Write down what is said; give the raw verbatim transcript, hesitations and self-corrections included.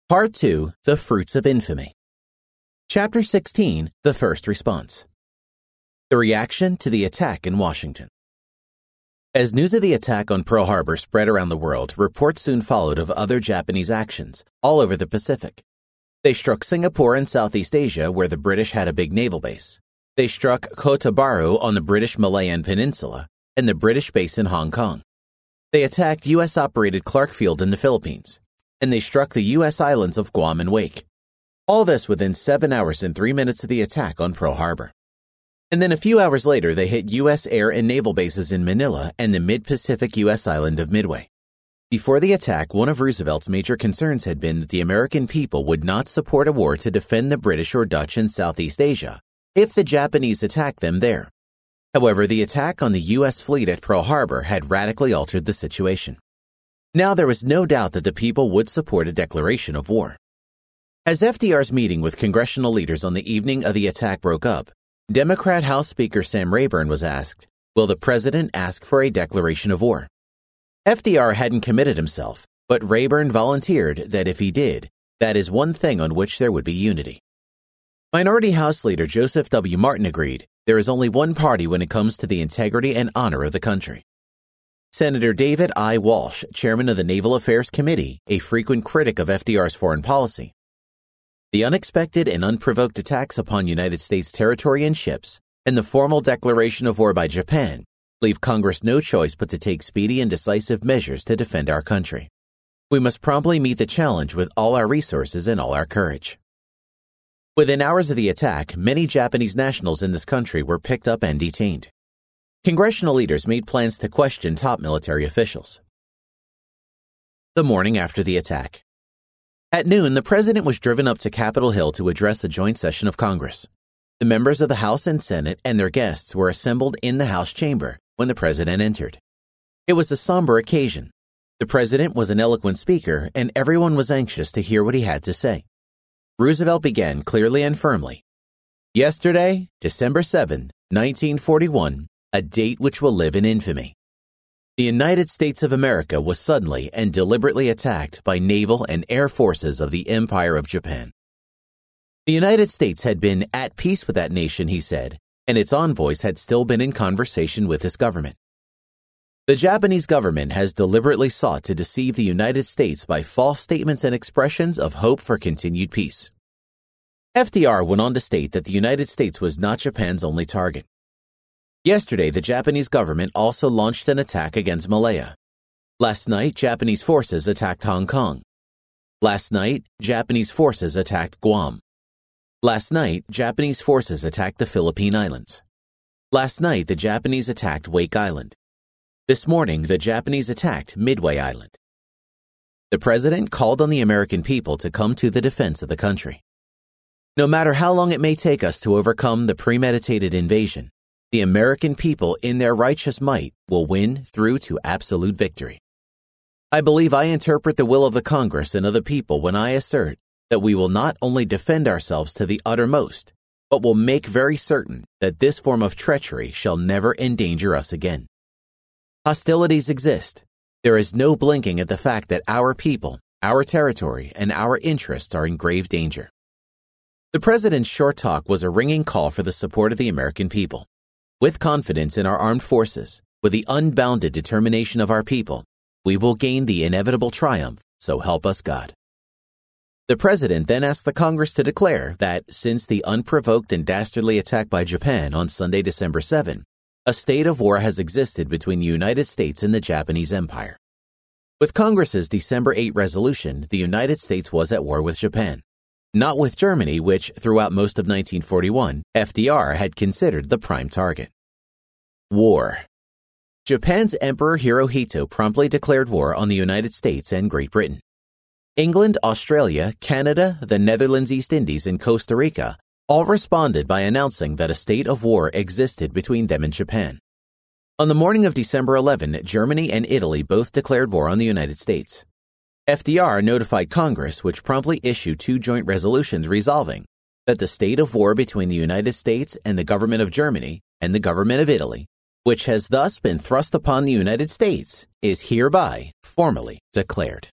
Part two, The Fruits of Infamy. Chapter sixteen, The First Response. The reaction to the attack in Washington. As news of the attack on Pearl Harbor spread around the world, reports soon followed of other Japanese actions all over the Pacific. They struck Singapore in Southeast Asia, where the British had a big naval base. They struck Kota Bharu on the British Malayan Peninsula and the British base in Hong Kong. They attacked U S-operated Clark Field in the Philippines, and they struck the U S islands of Guam and Wake. All this within seven hours and three minutes of the attack on Pearl Harbor. And then a few hours later, they hit U S air and naval bases in Manila and the mid-Pacific U S island of Midway. Before the attack, one of Roosevelt's major concerns had been that the American people would not support a war to defend the British or Dutch in Southeast Asia if the Japanese attacked them there. However, the attack on the U S fleet at Pearl Harbor had radically altered the situation. Now there was no doubt that the people would support a declaration of war. As F D R's meeting with congressional leaders on the evening of the attack broke up, Democrat House Speaker Sam Rayburn was asked, will the president ask for a declaration of war? F D R hadn't committed himself, but Rayburn volunteered that if he did, that is one thing on which there would be unity. Minority House Leader Joseph W. Martin agreed, there is only one party when it comes to the integrity and honor of the country. Senator David I. Walsh, chairman of the Naval Affairs Committee, a frequent critic of F D R's foreign policy. The unexpected and unprovoked attacks upon United States territory and ships, and the formal declaration of war by Japan, leave Congress no choice but to take speedy and decisive measures to defend our country. We must promptly meet the challenge with all our resources and all our courage. Within hours of the attack, many Japanese nationals in this country were picked up and detained. Congressional leaders made plans to question top military officials. The morning after the attack. At noon, the president was driven up to Capitol Hill to address a joint session of Congress. The members of the House and Senate and their guests were assembled in the House chamber when the president entered. It was a somber occasion. The president was an eloquent speaker, and everyone was anxious to hear what he had to say. Roosevelt began clearly and firmly. Yesterday, December seventh, nineteen forty-one, a date which will live in infamy. The United States of America was suddenly and deliberately attacked by naval and air forces of the Empire of Japan. The United States had been at peace with that nation, he said, and its envoys had still been in conversation with his government. The Japanese government has deliberately sought to deceive the United States by false statements and expressions of hope for continued peace. F D R went on to state that the United States was not Japan's only target. Yesterday, the Japanese government also launched an attack against Malaya. Last night, Japanese forces attacked Hong Kong. Last night, Japanese forces attacked Guam. Last night, Japanese forces attacked the Philippine Islands. Last night, the Japanese attacked Wake Island. This morning, the Japanese attacked Midway Island. The president called on the American people to come to the defense of the country. No matter how long it may take us to overcome the premeditated invasion, the American people in their righteous might will win through to absolute victory. I believe I interpret the will of the Congress and of the people when I assert that we will not only defend ourselves to the uttermost, but will make very certain that this form of treachery shall never endanger us again. Hostilities exist. There is no blinking at the fact that our people, our territory, and our interests are in grave danger. The president's short talk was a ringing call for the support of the American people. With confidence in our armed forces, with the unbounded determination of our people, we will gain the inevitable triumph, so help us God. The president then asked the Congress to declare that, since the unprovoked and dastardly attack by Japan on Sunday, December seventh, a state of war has existed between the United States and the Japanese Empire. With Congress's December eighth resolution, the United States was at war with Japan, not with Germany, which, throughout most of nineteen forty-one, F D R had considered the prime target. War. Japan's Emperor Hirohito promptly declared war on the United States and Great Britain. England, Australia, Canada, the Netherlands, East Indies, and Costa Rica all responded by announcing that a state of war existed between them and Japan. On the morning of December eleventh, Germany and Italy both declared war on the United States. F D R notified Congress, which promptly issued two joint resolutions resolving that the state of war between the United States and the government of Germany and the government of Italy, which has thus been thrust upon the United States, is hereby formally declared.